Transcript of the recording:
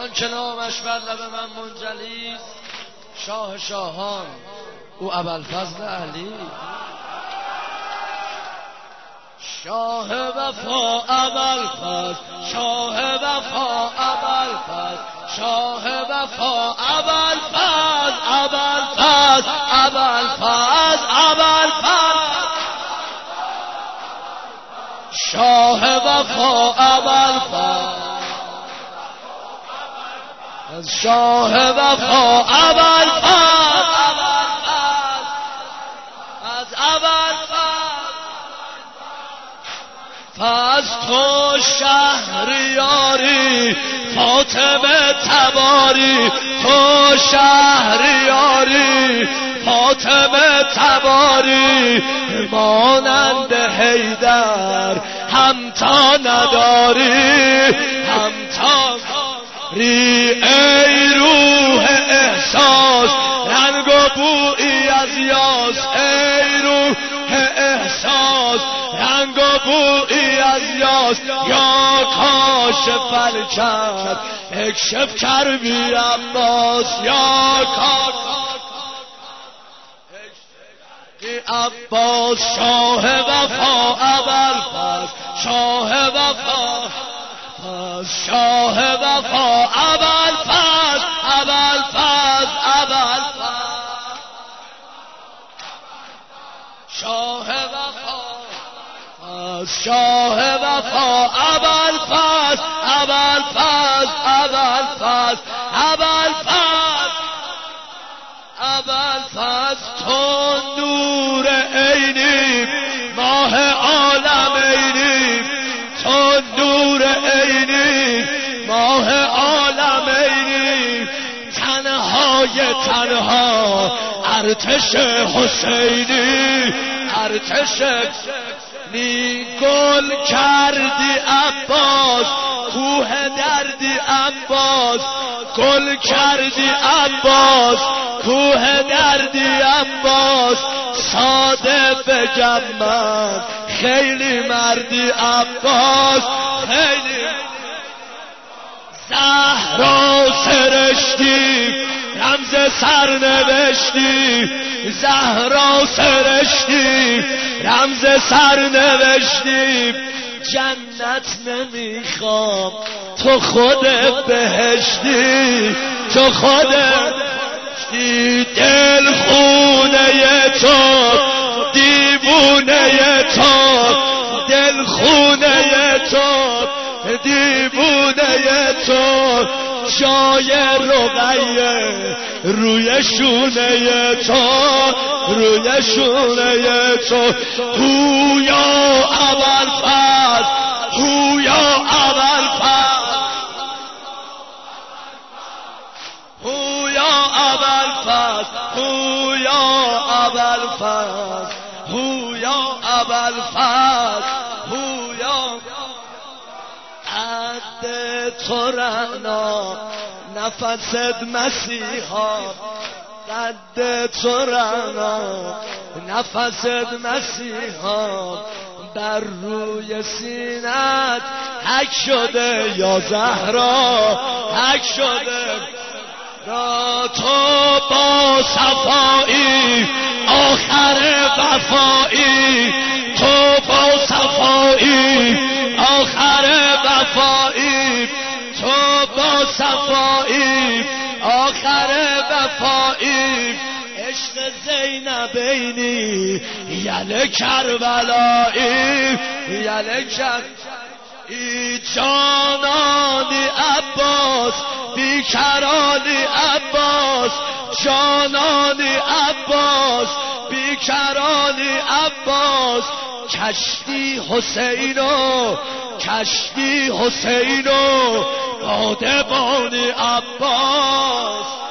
آنچه نامش بر لب من منجلی شاه شاهان او ابوالفضل علی. شاه وفا ابوالفضل، شاه وفا ابوالفضل، شاه وفا ابوالفضل، ابوالفضل، ابوالفضل، ابوالفضل، شاه وفا ابوالفضل، شاه وفا ابوالفضل، از ابوالفضل پس تو شهریاری فاطمه تباری، تو شهریاری فاطمه تباری، مانند حیدر همتا نداری، همتا ای روح احساس رنگ و بویی از یاس، ای روح احساس رنگ و بویی از یاس، یا کاشف الکرب اکشف کربی عباس، یا کاشف عباس. شاه وفا ابوالفضل، شاه وفا، شاه وفا ابوالفضل، ابوالفضل، ابوالفضل، شاه وفا، شاه وفا ابوالفضل، ابوالفضل، ابوالفضل، ابوالفضل، ابوالفضل. تو نور عینی ماه عالم عینی، تو نور عینی ماه عالم عینی، تنهای تنها ارتش حسینی، ارتش نی گل کردی عباس، کوه دردی عباس، گل کردی عباس، کوه دردی عباس، ساده بگم من خیلی مردی عباس، خیلی زهرا سرشتی رمز سرنوشتی، زهرا سرشتی رمز سرنوشتی، جنت نمیخوام تو خود بهشتی، تو خود دل خونه تو دیوونه تو، دل خونه تو دیوونه تو، جای رقیه روی شونه تو، روی شونه تو، هویا ابوالفضل، هویا ابوالفضل، هویا ابوالفضل، هویا ابوالفضل، هویا ابوالفضل، هویا قد تو رعنا نفست مسیحا، قد تو رعنا نفست مسیحا، بر روی سینت حک شده یا زهرا، حک شده را تو با صفایی آخر وفایی، تو با صفایی آخر وفایی، تو با صفایی آخر وفایی، عشق زینبینی یل کربلایی، یل ای جانانی عباس، بیکرانی عباس، جانانی عباس، بیکرانی عباس، کشتی حسینو، کشتی حسینو، بادبانی عباس.